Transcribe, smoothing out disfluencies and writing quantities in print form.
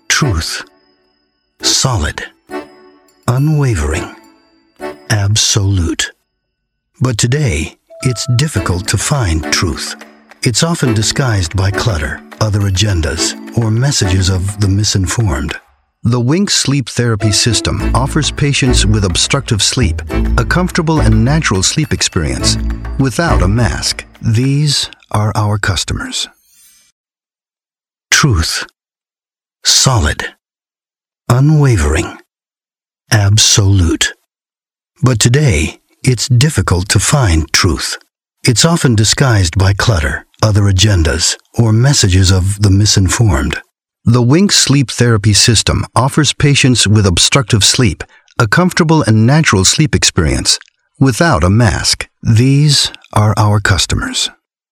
Truth. Solid. Unwavering. Absolute. But today, it's difficult to find truth. It's often disguised by clutter, other agendas, or messages of the misinformed. The Wink Sleep Therapy System offers patients with obstructive sleep a comfortable and natural sleep experience without a mask. These are our customers. Truth. Solid. Unwavering. Absolute. But today, it's difficult to find truth. It's often disguised by clutter, other agendas, or messages of the misinformed. The Wink Sleep Therapy System offers patients with obstructive sleep a comfortable and natural sleep experience without a mask. These are our customers.